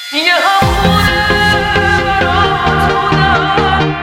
یه همخونه برات بودم،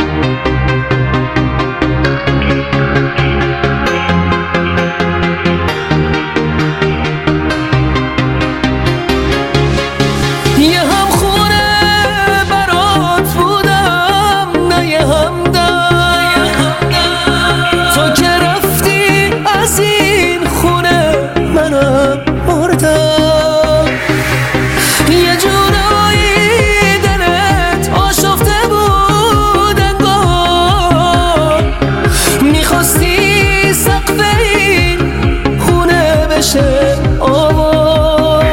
یه همخونه برات بودم، نه یه همدم. تو که رفتی از این خونه منم مردم. یه جورایی دلت آشفته بود انگار، میخواستی سقف این خونه بشه آوار.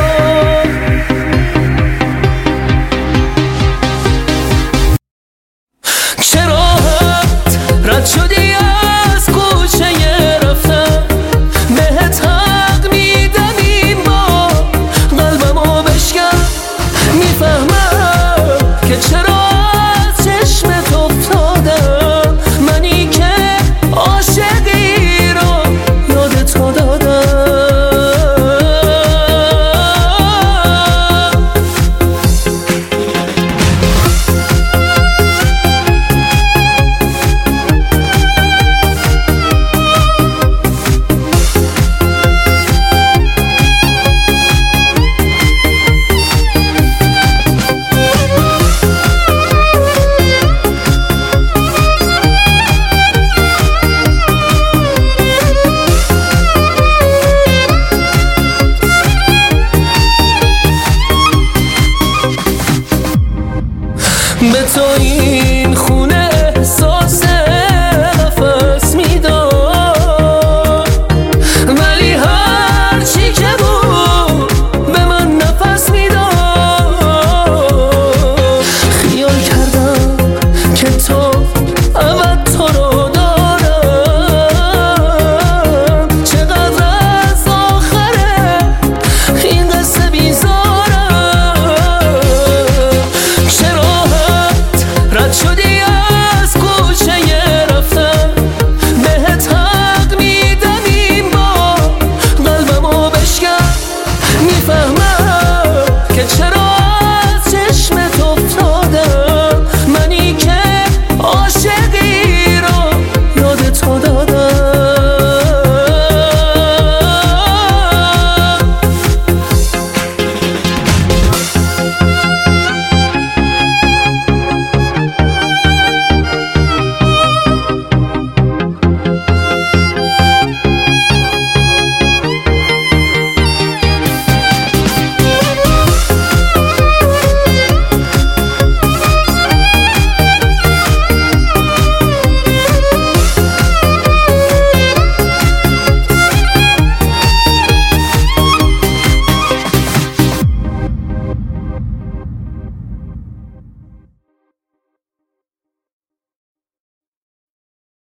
چرا رد شدی از کوچه رفتم؟ بهت حق میدم این بار قلبمو بشکن. میفهمم که چرا از چشمت افتادم، منی که عاشقی رو یادت دادم. به تو این